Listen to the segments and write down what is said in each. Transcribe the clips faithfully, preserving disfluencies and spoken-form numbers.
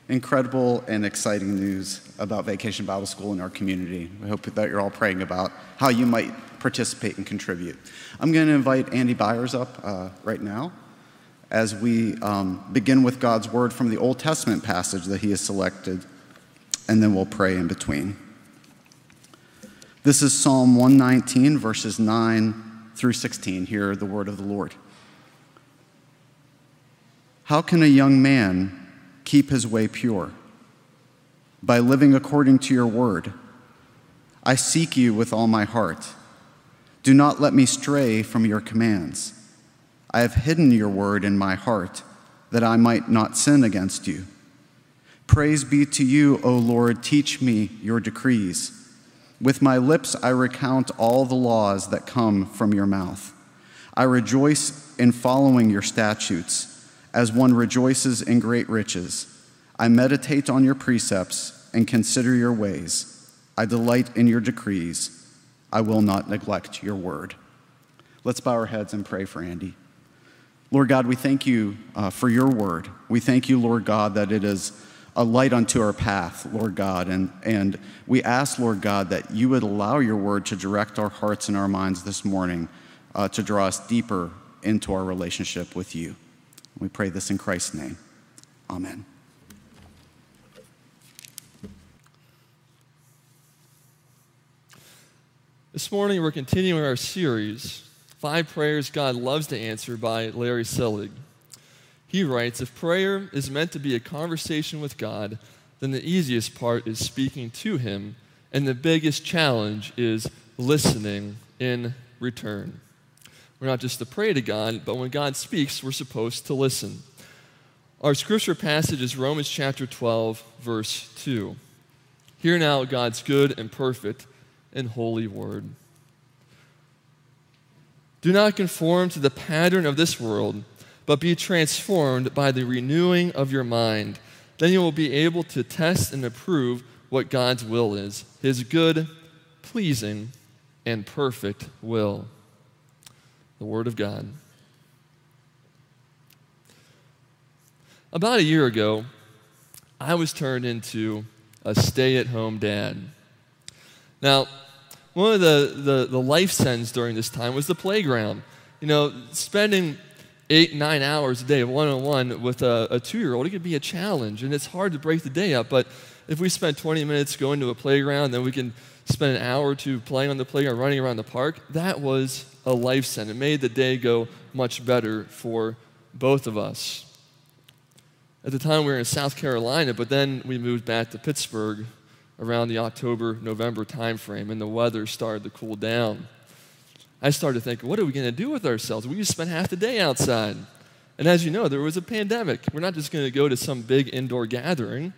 incredible and exciting news about Vacation Bible School in our community. We hope that you're all praying about how you might participate and contribute. I'm going to invite Andy Byers up uh, right now as we um, begin with God's word from the Old Testament passage that he has selected, and then we'll pray in between. This is Psalm one nineteen, verses nine through sixteen. Hear the word of the Lord. How can a young man keep his way pure? By living according to your word. I seek you with all my heart. Do not let me stray from your commands. I have hidden your word in my heart, that I might not sin against you. Praise be to you, O Lord, teach me your decrees. With my lips I recount all the laws that come from your mouth. I rejoice in following your statutes, as one rejoices in great riches. I meditate on your precepts and consider your ways. I delight in your decrees. I will not neglect your word. Let's bow our heads and pray for Andy. Lord God, we thank you uh, for your word. We thank you, Lord God, that it is a light unto our path, Lord God. And, and we ask, Lord God, that you would allow your word to direct our hearts and our minds this morning, uh, to draw us deeper into our relationship with you. We pray this in Christ's name. Amen. This morning we're continuing our series, Five Prayers God Loves to Answer by Larry Selig. He writes, if prayer is meant to be a conversation with God, then the easiest part is speaking to him, and the biggest challenge is listening in return. We're not just to pray to God, but when God speaks, we're supposed to listen. Our scripture passage is Romans chapter twelve, verse two. Hear now God's good and perfect and holy word. Do not conform to the pattern of this world, but be transformed by the renewing of your mind. Then you will be able to test and approve what God's will is, his good, pleasing, and perfect will. The word of God. About a year ago, I was turned into a stay-at-home dad. Now, one of the, the, the life sends during this time was the playground. You know, spending eight, nine hours a day one-on-one with a, a two-year-old, it could be a challenge, and it's hard to break the day up. But if we spend twenty minutes going to a playground, then we can spend an hour or two playing on the playground, running around the park, that was a life send. It made the day go much better for both of us. At the time, we were in South Carolina, but then we moved back to Pittsburgh around the October, November timeframe, and the weather started to cool down. I started thinking, what are we going to do with ourselves? We just spent half the day outside. And as you know, there was a pandemic. We're not just going to go to some big indoor gathering.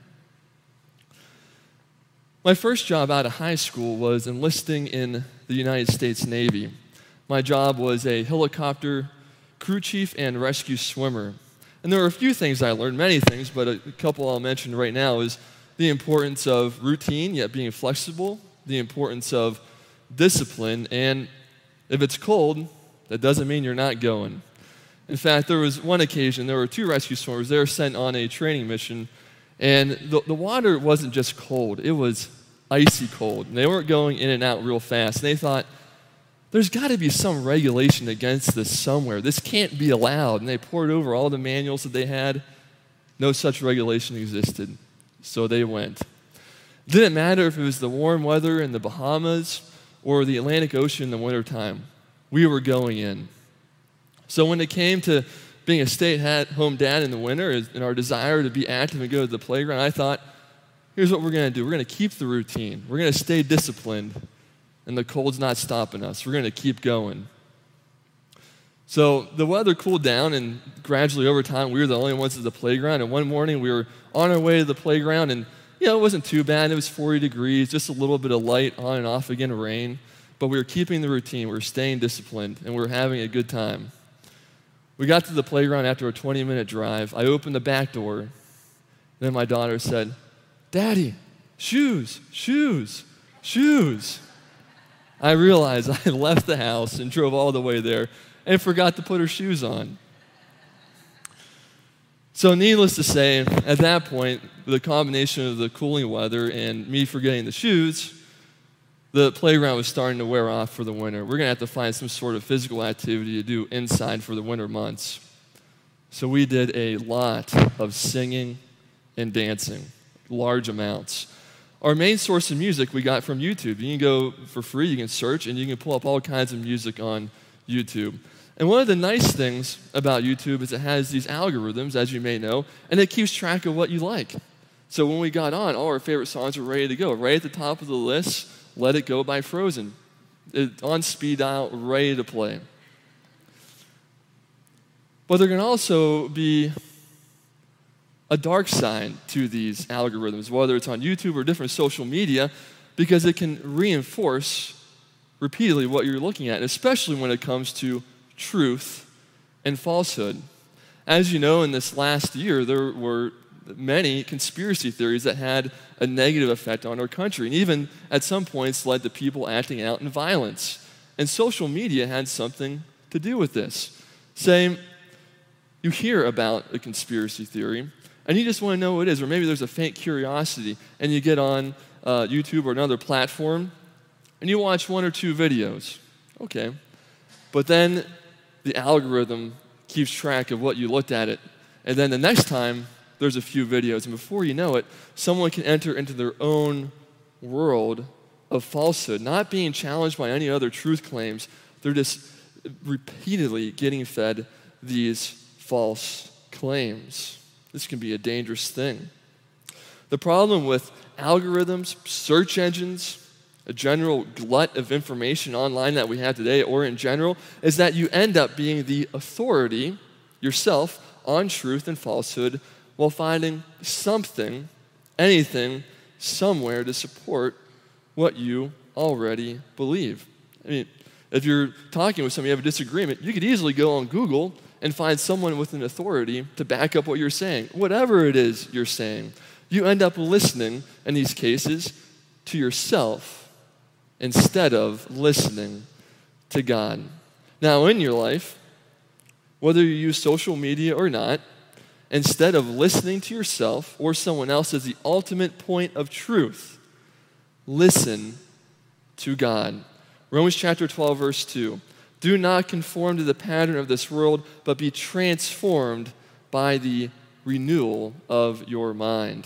My first job out of high school was enlisting in the United States Navy. My job was a helicopter crew chief and rescue swimmer. And there were a few things I learned, many things, but a couple I'll mention right now is the importance of routine, yet being flexible, the importance of discipline, and if it's cold, that doesn't mean you're not going. In fact, there was one occasion, there were two rescue swimmers, they were sent on a training mission, and the, the water wasn't just cold, it was icy cold. And they weren't going in and out real fast. And they thought, there's got to be some regulation against this somewhere. This can't be allowed. And they poured over all the manuals that they had. No such regulation existed. So they went. It didn't matter if it was the warm weather in the Bahamas or the Atlantic Ocean in the wintertime. We were going in. So when it came to being a stay-at-home dad in the winter and our desire to be active and go to the playground, I thought, here's what we're going to do. We're going to keep the routine. We're going to stay disciplined, and the cold's not stopping us. We're going to keep going. So the weather cooled down, and gradually over time, we were the only ones at the playground. And one morning, we were on our way to the playground, and you know, it wasn't too bad. It was forty degrees, just a little bit of light on and off again, rain. But we were keeping the routine. We were staying disciplined, and we were having a good time. We got to the playground after a twenty-minute drive. I opened the back door, and then my daughter said, Daddy, shoes, shoes, shoes. I realized I had left the house and drove all the way there and forgot to put her shoes on. So needless to say, at that point, with a combination of the cooling weather and me forgetting the shoes, the playground was starting to wear off for the winter. We're going to have to find some sort of physical activity to do inside for the winter months. So we did a lot of singing and dancing, large amounts. Our main source of music we got from YouTube. You can go for free, you can search, and you can pull up all kinds of music on YouTube. And one of the nice things about YouTube is it has these algorithms, as you may know, and it keeps track of what you like. So when we got on, all our favorite songs were ready to go. Right at the top of the list, Let It Go by Frozen. It, on speed dial, ready to play. But there can also be a dark side to these algorithms, whether it's on YouTube or different social media, because it can reinforce repeatedly what you're looking at, especially when it comes to truth and falsehood. As you know, in this last year, there were many conspiracy theories that had a negative effect on our country, and even at some points led to people acting out in violence. And social media had something to do with this. Say, you hear about a conspiracy theory, and you just want to know what it is, or maybe there's a faint curiosity, and you get on uh, YouTube or another platform, and you watch one or two videos. Okay. But then the algorithm keeps track of what you looked at it, and then the next time, there's a few videos, and before you know it, someone can enter into their own world of falsehood, not being challenged by any other truth claims. They're just repeatedly getting fed these false claims. This can be a dangerous thing. The problem with algorithms, search engines, a general glut of information online that we have today, or in general, is that you end up being the authority yourself on truth and falsehood while finding something, anything, somewhere to support what you already believe. I mean, if you're talking with somebody, you have a disagreement, you could easily go on Google and find someone with an authority to back up what you're saying. Whatever it is you're saying, you end up listening, in these cases, to yourself instead of listening to God. Now, in your life, whether you use social media or not, instead of listening to yourself or someone else as the ultimate point of truth, listen to God. Romans chapter twelve, verse two. Do not conform to the pattern of this world, but be transformed by the renewal of your mind.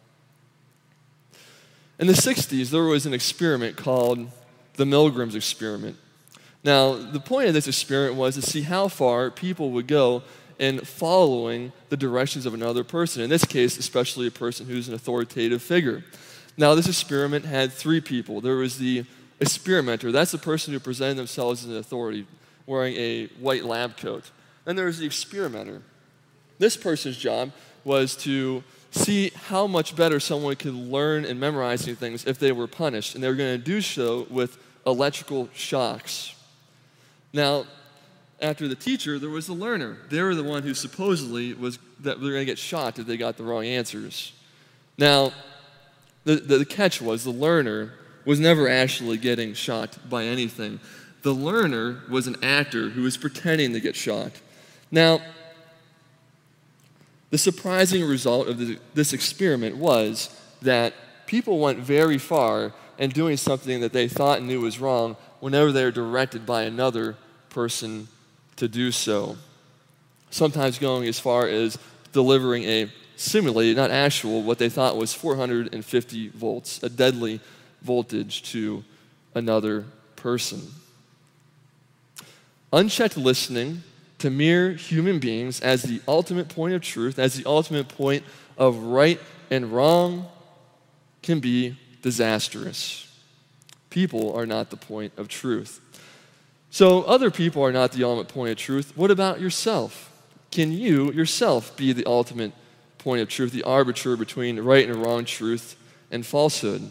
In the sixties, there was an experiment called the Milgram's experiment. Now, the point of this experiment was to see how far people would go in following the directions of another person, in this case, especially a person who's an authoritative figure. Now, this experiment had three people. There was the experimenter. That's the person who presented themselves as an authority, wearing a white lab coat. Then there was the experimenter. This person's job was to see how much better someone could learn and memorizing things if they were punished, and they were going to do so with electrical shocks. Now, after the teacher, there was the learner. They were the one who supposedly was that they were going to get shocked if they got the wrong answers. Now, the, the, the catch was the learner was never actually getting shocked by anything. The learner was an actor who was pretending to get shocked. Now, the surprising result of the, this experiment was that people went very far in doing something that they thought and knew was wrong whenever they were directed by another person to do so. Sometimes going as far as delivering a simulated, not actual, what they thought was four hundred fifty volts, a deadly voltage to another person. Unchecked listening to mere human beings as the ultimate point of truth, as the ultimate point of right and wrong, can be disastrous. People are not the point of truth. So other people are not the ultimate point of truth. What about yourself? Can you yourself be the ultimate point of truth, the arbiter between right and wrong, truth and falsehood?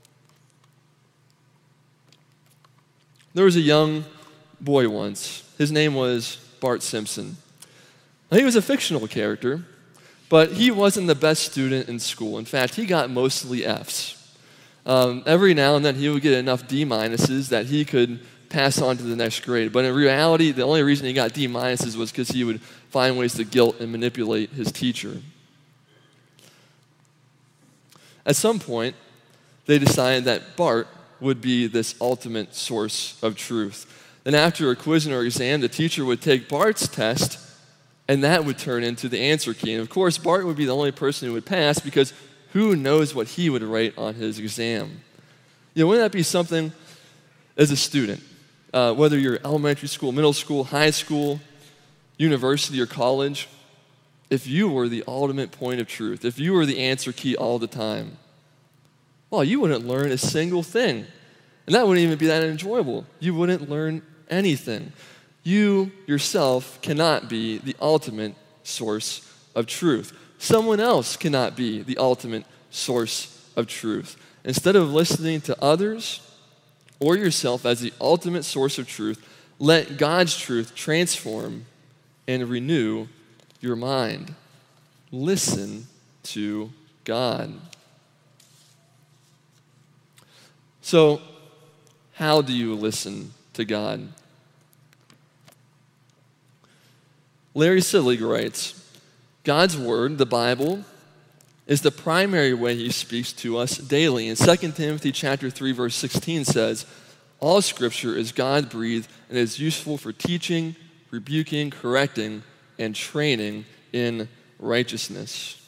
There was a young boy once. His name was Bart Simpson. Now, he was a fictional character, but he wasn't the best student in school. In fact, he got mostly F's. Um, every now and then he would get enough D minuses that he could pass on to the next grade. But in reality, the only reason he got D minuses was because he would find ways to guilt and manipulate his teacher. At some point, they decided that Bart would be this ultimate source of truth. Then after a quiz or exam, the teacher would take Bart's test, and that would turn into the answer key. And of course, Bart would be the only person who would pass, because who knows what he would write on his exam? You know, wouldn't that be something as a student, uh, whether you're elementary school, middle school, high school, university, or college, if you were the ultimate point of truth, if you were the answer key all the time, well, you wouldn't learn a single thing. And that wouldn't even be that enjoyable. You wouldn't learn anything. You yourself cannot be the ultimate source of truth. Someone else cannot be the ultimate source of truth. Instead of listening to others or yourself as the ultimate source of truth, let God's truth transform and renew your mind. Listen to God. So, how do you listen to God? Larry Sidlig writes, God's word, the Bible, is the primary way he speaks to us daily. And Second Timothy chapter three, verse sixteen says, all scripture is God-breathed and is useful for teaching, rebuking, correcting, and training in righteousness.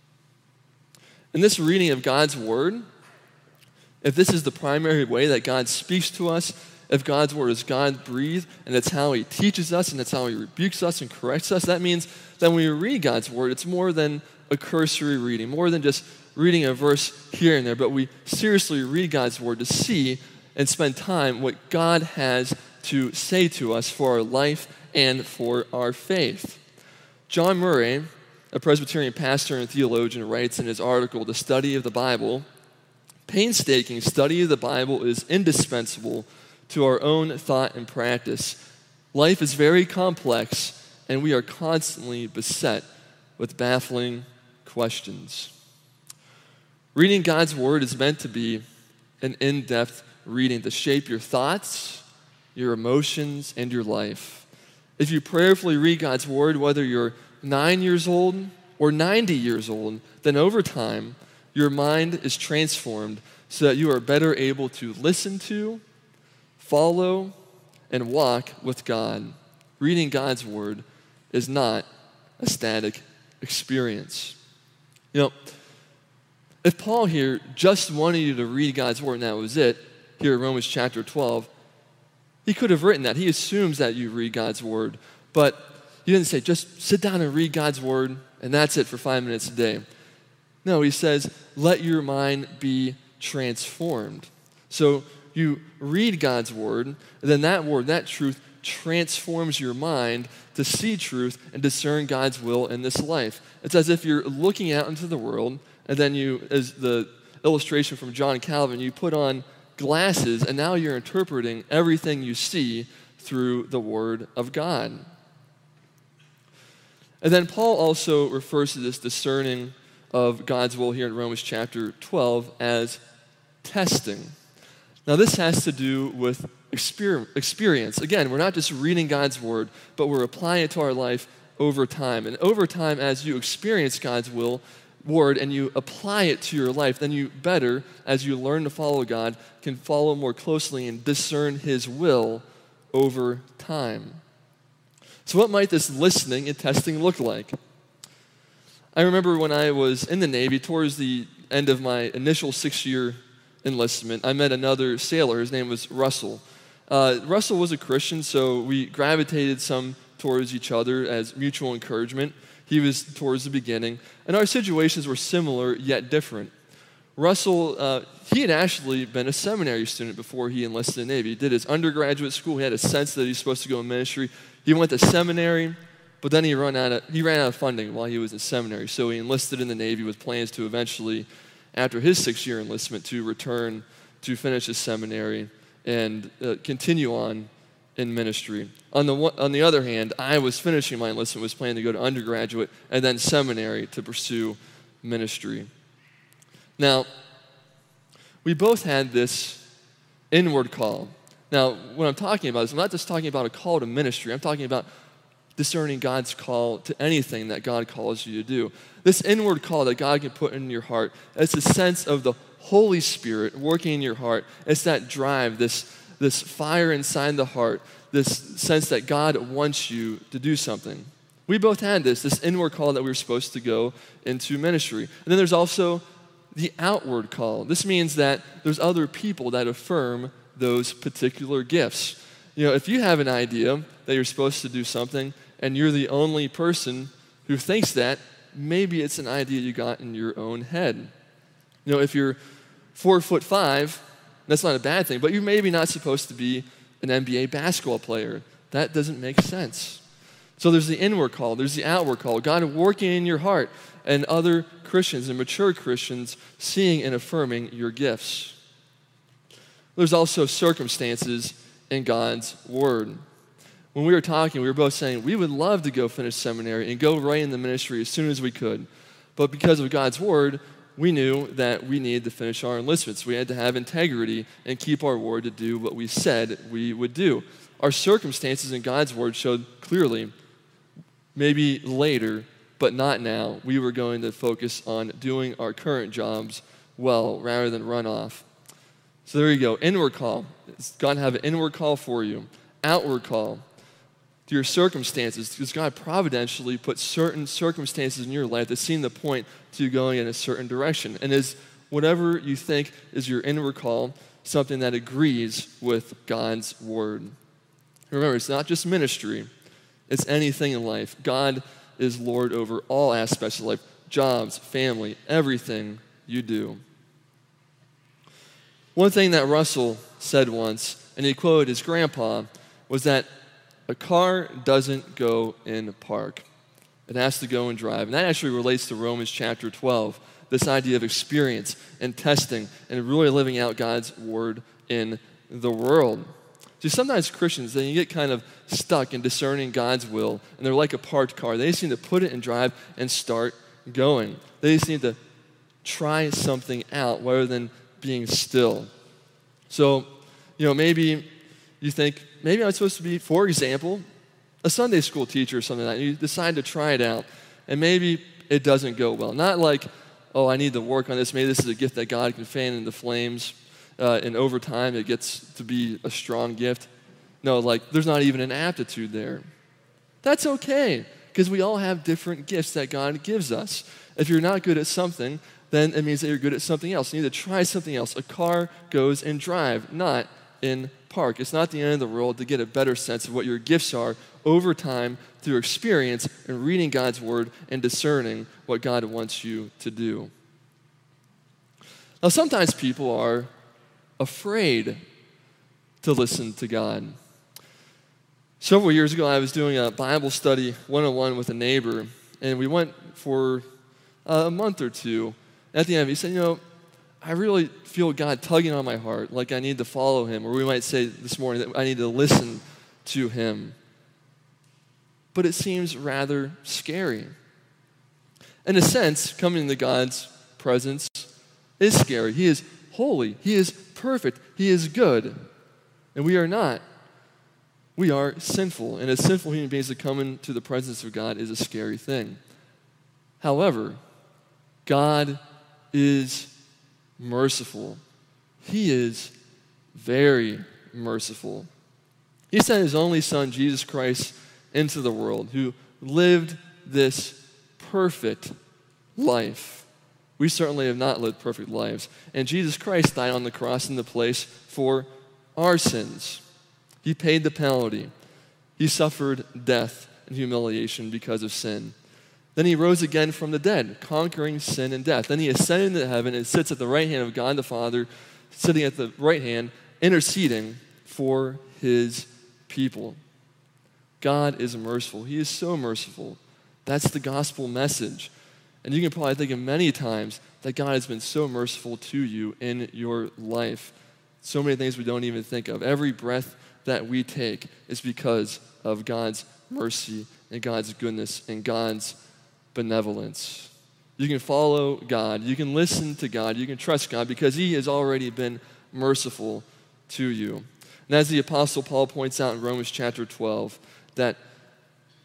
In this reading of God's word, if this is the primary way that God speaks to us, if God's word is God-breathed, and that's how he teaches us, and that's how he rebukes us and corrects us, that means that when we read God's word, it's more than a cursory reading, more than just reading a verse here and there, but we seriously read God's word to see and spend time what God has to say to us for our life and for our faith. John Murray, a Presbyterian pastor and theologian, writes in his article, The Study of the Bible, painstaking study of the Bible is indispensable to our own thought and practice. Life is very complex, and we are constantly beset with baffling questions. Reading God's word is meant to be an in-depth reading to shape your thoughts, your emotions, and your life. If you prayerfully read God's word, whether you're nine years old or ninety years old, then over time, your mind is transformed so that you are better able to listen to, follow, and walk with God. Reading God's word is not a static experience. You know, if Paul here just wanted you to read God's word and that was it, here in Romans chapter twelve, he could have written that. He assumes that you read God's word, but he didn't say, just sit down and read God's word, and that's it for five minutes a day. No, he says, let your mind be transformed. So you read God's word, and then that word, that truth, transforms your mind to see truth and discern God's will in this life. It's as if you're looking out into the world, and then you, as the illustration from John Calvin, you put on glasses, and now you're interpreting everything you see through the word of God. And then Paul also refers to this discerning of God's will here in Romans chapter twelve as testing. Now this has to do with experience. Again, we're not just reading God's word, but we're applying it to our life over time. And over time, as you experience God's will, word, and you apply it to your life, then you better, as you learn to follow God, can follow more closely and discern his will over time. So what might this listening and testing look like? I remember when I was in the Navy, towards the end of my initial six-year enlistment, I met another sailor. His name was Russell. Uh, Russell was a Christian, so we gravitated some towards each other as mutual encouragement. He was towards the beginning, and our situations were similar yet different. Russell, uh, he had actually been a seminary student before he enlisted in the Navy. He did his undergraduate school. He had a sense that he was supposed to go in ministry. He went to seminary, but then he ran out of, he ran out of funding while he was in seminary, so he enlisted in the Navy with plans to eventually, after his six-year enlistment, to return to finish his seminary and uh, continue on in ministry. On the, on the other hand, I was finishing my enlistment, was planning to go to undergraduate and then seminary to pursue ministry. Now, we both had this inward call. Now, what I'm talking about is I'm not just talking about a call to ministry. I'm talking about discerning God's call to anything that God calls you to do. This inward call that God can put in your heart, it's a sense of the Holy Spirit working in your heart. It's that drive, this, this fire inside the heart, this sense that God wants you to do something. We both had this, this inward call that we were supposed to go into ministry. And then there's also the outward call. This means that there's other people that affirm those particular gifts. You know, if you have an idea that you're supposed to do something and you're the only person who thinks that, maybe it's an idea you got in your own head. You know, if you're four foot five, that's not a bad thing, but you're maybe not supposed to be an N B A basketball player. That doesn't make sense. So there's the inward call, there's the outward call, God working in your heart, and other Christians and mature Christians seeing and affirming your gifts. There's also circumstances in God's word. When we were talking, we were both saying we would love to go finish seminary and go right in the ministry as soon as we could. But because of God's word, we knew that we needed to finish our enlistments. We had to have integrity and keep our word to do what we said we would do. Our circumstances in God's word showed clearly, maybe later, but not now, we were going to focus on doing our current jobs well rather than run off. So there you go, inward call. God have an inward call for you. Outward call to your circumstances, because God providentially put certain circumstances in your life that seem to point to you going in a certain direction. And is whatever you think is your inward call something that agrees with God's word? Remember, it's not just ministry, it's anything in life. God is Lord over all aspects of life, jobs, family, everything you do. One thing that Russell said once, and he quoted his grandpa, was that a car doesn't go in park. It has to go and drive. And that actually relates to Romans chapter twelve, this idea of experience and testing and really living out God's word in the world. See, sometimes Christians, they get kind of stuck in discerning God's will, and they're like a parked car. They just need to put it in drive and start going. They just need to try something out rather than being still. So, you know, maybe you think, maybe I'm supposed to be, for example, a Sunday school teacher or something like that. You decide to try it out, and maybe it doesn't go well. Not like, oh, I need to work on this. Maybe this is a gift that God can fan into flames, uh, and over time it gets to be a strong gift. No, like there's not even an aptitude there. That's okay, because we all have different gifts that God gives us. If you're not good at something, then it means that you're good at something else. You need to try something else. A car goes in drive, not in park. It's not the end of the world to get a better sense of what your gifts are over time through experience and reading God's word and discerning what God wants you to do. Now, sometimes people are afraid to listen to God. Several years ago, I was doing a Bible study one-on-one with a neighbor, and we went for a month or two. At the end, he said, you know, I really feel God tugging on my heart, like I need to follow him, or we might say this morning that I need to listen to him. But it seems rather scary. In a sense, coming into God's presence is scary. He is holy. He is perfect. He is good. And we are not. We are sinful. And as sinful human beings, to come into the presence of God is a scary thing. However, God is merciful. He is very merciful. He sent his only son, Jesus Christ, into the world, who lived this perfect life. We certainly have not lived perfect lives. And Jesus Christ died on the cross in the place for our sins. He paid the penalty. He suffered death and humiliation because of sin. Then he rose again from the dead, conquering sin and death. Then he ascended into heaven and sits at the right hand of God the Father, sitting at the right hand, interceding for his people. God is merciful. He is so merciful. That's the gospel message. And you can probably think of many times that God has been so merciful to you in your life. So many things we don't even think of. Every breath that we take is because of God's mercy and God's goodness and God's benevolence. You can follow God. You can listen to God. You can trust God because he has already been merciful to you. And as the Apostle Paul points out in Romans chapter twelve, that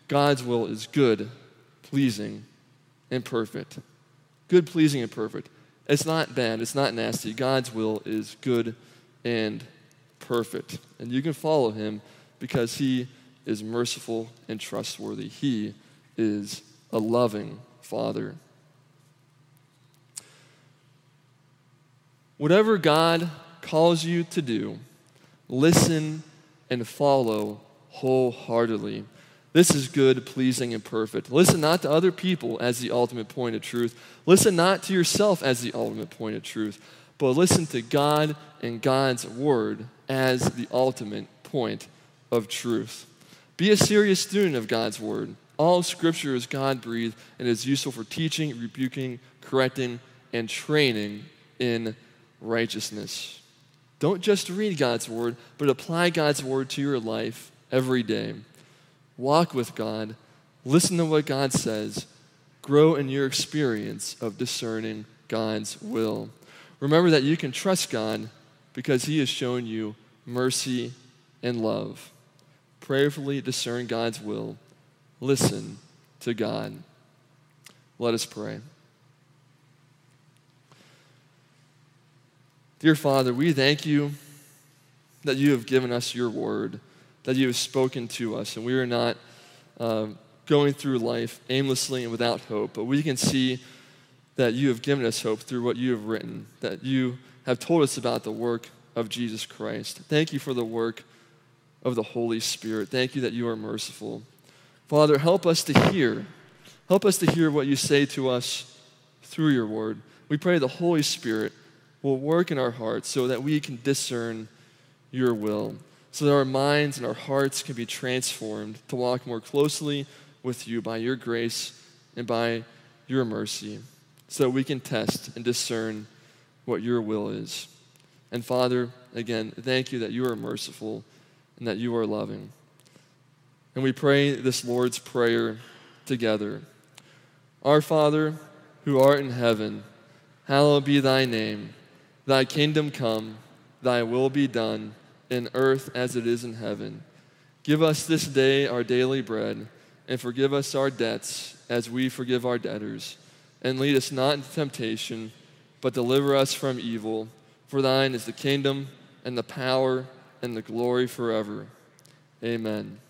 God's will is good, pleasing, and perfect. Good, pleasing, and perfect. It's not bad. It's not nasty. God's will is good and perfect. And you can follow him because he is merciful and trustworthy. He is a loving Father. Whatever God calls you to do, listen and follow wholeheartedly. This is good, pleasing, and perfect. Listen not to other people as the ultimate point of truth. Listen not to yourself as the ultimate point of truth, but listen to God and God's word as the ultimate point of truth. Be a serious student of God's word. All scripture is God-breathed and is useful for teaching, rebuking, correcting, and training in righteousness. Don't just read God's word, but apply God's word to your life every day. Walk with God, listen to what God says, grow in your experience of discerning God's will. Remember that you can trust God because he has shown you mercy and love. Prayerfully discern God's will. Listen to God. Let us pray. Dear Father, we thank you that you have given us your word, that you have spoken to us, and we are not uh, going through life aimlessly and without hope, but we can see that you have given us hope through what you have written, that you have told us about the work of Jesus Christ. Thank you for the work of the Holy Spirit. Thank you that you are merciful. Father, help us to hear. Help us to hear what you say to us through your word. We pray the Holy Spirit will work in our hearts so that we can discern your will, so that our minds and our hearts can be transformed to walk more closely with you by your grace and by your mercy, so that we can test and discern what your will is. And Father, again, thank you that you are merciful and that you are loving. And we pray this Lord's Prayer together. Our Father, who art in heaven, hallowed be thy name. Thy kingdom come, thy will be done, in earth as it is in heaven. Give us this day our daily bread, and forgive us our debts as we forgive our debtors. And lead us not into temptation, but deliver us from evil. For thine is the kingdom, and the power, and the glory forever. Amen.